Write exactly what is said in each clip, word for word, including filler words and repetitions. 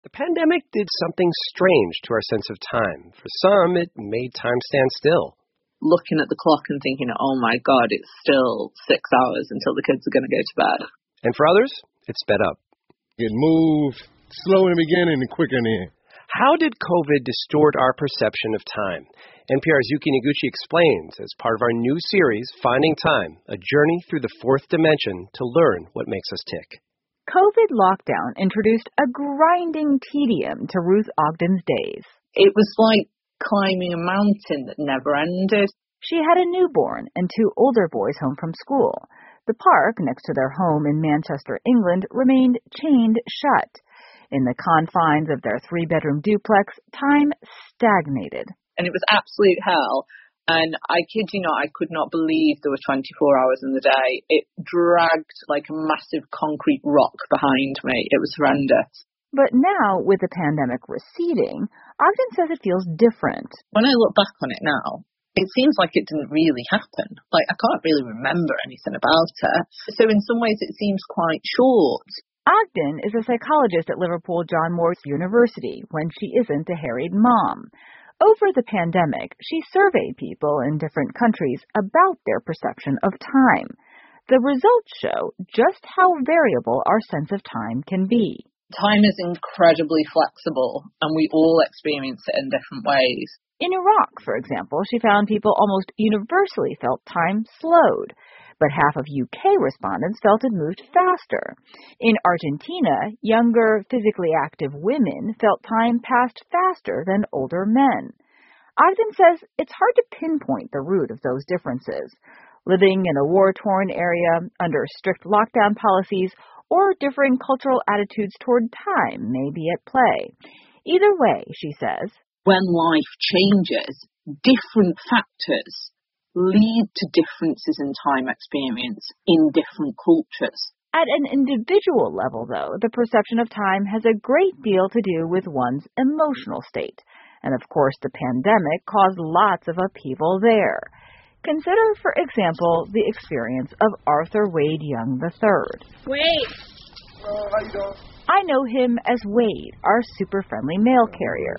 The pandemic did something strange to our sense of time. For some, it made time stand still. Looking at the clock and thinking, oh my God, it's still six hours until the kids are going to go to bed. And for others, it sped up. It moved slow in the beginning and quicker in the end. How did COVID distort our perception of time? N P R's Yuki Noguchi explains as part of our new series, Finding Time, a journey through the fourth dimension to learn what makes us tick. COVID lockdown introduced a grinding tedium to Ruth Ogden's days. It was like climbing a mountain that never ended. She had a newborn and two older boys home from school. The park next to their home in Manchester, England, remained chained shut. In the confines of their three-bedroom duplex, time stagnated. And it was absolute hell. And I kid you not, I could not believe there were twenty-four hours in the day. It dragged like a massive concrete rock behind me. It was horrendous. But now, with the pandemic receding, Ogden says it feels different. When I look back on it now, it seems like it didn't really happen. Like, I can't really remember anything about it. So in some ways, it seems quite short. Ogden is a psychologist at Liverpool John Moores University when she isn't a harried mom. Over the pandemic, she surveyed people in different countries about their perception of time. The results show just how variable our sense of time can be. Time is incredibly flexible, and we all experience it in different ways. In Iraq, for example, she found people almost universally felt time slowed, but half of U K respondents felt it moved faster. In Argentina, younger, physically active women felt time passed faster than older men. Ogden says it's hard to pinpoint the root of those differences. Living in a war-torn area, under strict lockdown policies, or differing cultural attitudes toward time may be at play. Either way, she says, when life changes, different factors lead to differences in time experience in different cultures. At an individual level, though, the perception of time has a great deal to do with one's emotional state. And of course, the pandemic caused lots of upheaval there. Consider, for example, the experience of Arthur Wade Young the third. Wade! Hello, how you doing? I know him as Wade, our super-friendly mail carrier.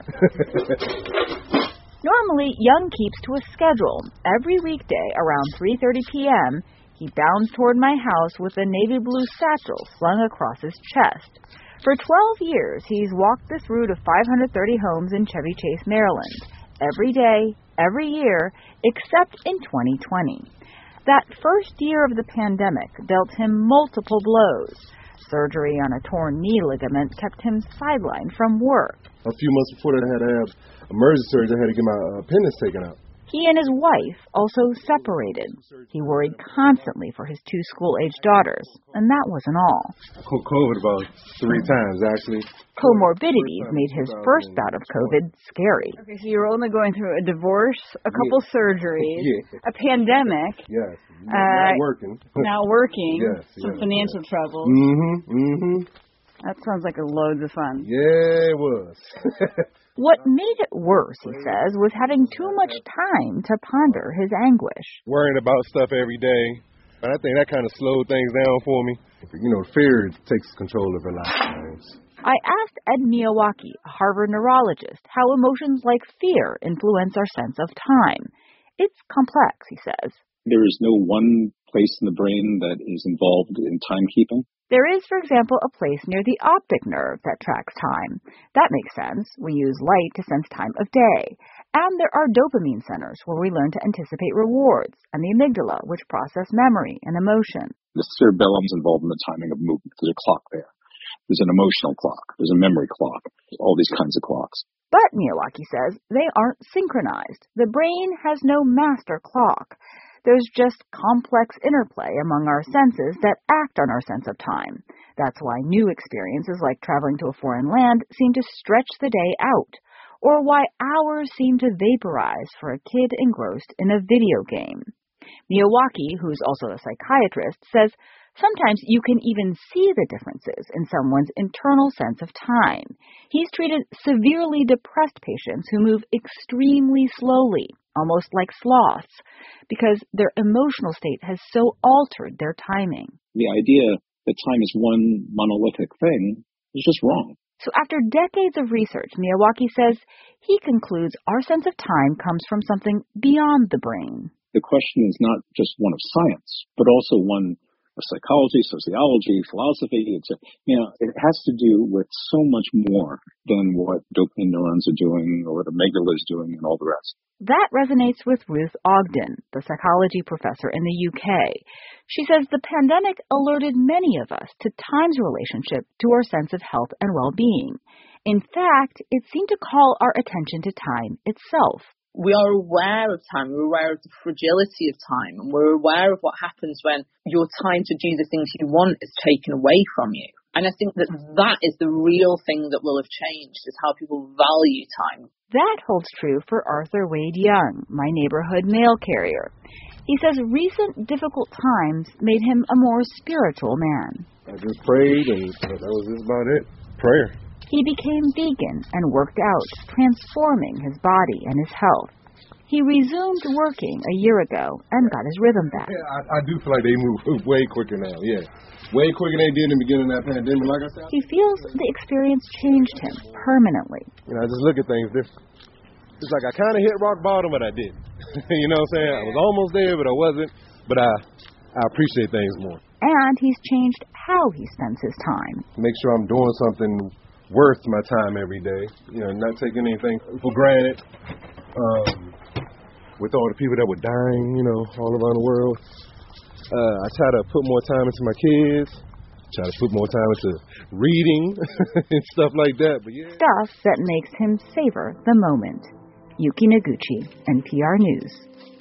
Normally, Young keeps to a schedule. Every weekday around three thirty p.m., he bounds toward my house with a navy blue satchel slung across his chest. For twelve years, he's walked this route of five hundred thirty homes in Chevy Chase, Maryland. Every day, every year, except in twenty twenty. That first year of the pandemic dealt him multiple blows. Surgery on a torn knee ligament kept him sidelined from work. A few months before that, I had to have emergency surgery. I had to get my uh, appendix taken out. He and his wife also separated. He worried constantly for his two school-aged daughters, and that wasn't all. I caught COVID about three times, actually. Comorbidities made his first bout of COVID scary. Okay, so you were only going through a divorce, a couple yeah. surgeries, yeah. a pandemic. Yes. Uh, not working. Now working. Yes. Some yes, financial yes. troubles. Mm-hmm. Mm-hmm. That sounds like a loads of fun. Yeah, it was. What made it worse, he says, was having too much time to ponder his anguish. Worrying about stuff every day. And I think that kind of slowed things down for me. You know, fear takes control of our lives. I asked Ed Miyawaki, a Harvard neurologist, how emotions like fear influence our sense of time. It's complex, he says. There is no one place in the brain that is involved in timekeeping. There is, for example, a place near the optic nerve that tracks time. That makes sense. We use light to sense time of day. And there are dopamine centers where we learn to anticipate rewards, and the amygdala, which process memory and emotion. The cerebellum's involved in the timing of movement. There's a clock there. There's an emotional clock. There's a memory clock. All these kinds of clocks. But, Miyawaki says, they aren't synchronized. The brain has no master clock. There's just complex interplay among our senses that act on our sense of time. That's why new experiences like traveling to a foreign land seem to stretch the day out, or why hours seem to vaporize for a kid engrossed in a video game. Miyawaki, who's also a psychiatrist, says sometimes you can even see the differences in someone's internal sense of time. He's treated severely depressed patients who move extremely slowly, almost like sloths, because their emotional state has so altered their timing. The idea that time is one monolithic thing is just wrong. So after decades of research, Miyawaki says he concludes our sense of time comes from something beyond the brain. The question is not just one of science, but also one of psychology, sociology, philosophy. It's a, you know, it has to do with so much more than what dopamine neurons are doing or what amygdala is doing and all the rest. That resonates with Ruth Ogden, the psychology professor in the U K. She says the pandemic alerted many of us to time's relationship to our sense of health and well-being. In fact, it seemed to call our attention to time itself. We are aware of time, we're aware of the fragility of time, and we're aware of what happens when your time to do the things you want is taken away from you. And I think that that is the real thing that will have changed, is how people value time. That holds true for Arthur Wade Young, my neighborhood mail carrier. He says recent difficult times made him a more spiritual man. I just prayed, and that was just about it. Prayer. He became vegan and worked out, transforming his body and his health. He resumed working a year ago and got his rhythm back. Yeah, I, I do feel like they move way quicker now, yeah. Way quicker than they did in the beginning of that pandemic, like I said. He feels the experience changed him permanently. You know, I just look at things different. It's like I kind of hit rock bottom, but I didn't. You know what I'm saying? I was almost there, but I wasn't. But I, I appreciate things more. And he's changed how he spends his time. Make sure I'm doing something worth my time every day. You know, not taking anything for granted. Um, with all the people that were dying, you know, all around the world. Uh, I try to put more time into my kids. Try to put more time into reading and stuff like that. But yeah. Stuff that makes him savor the moment. Yuki Noguchi, N P R News.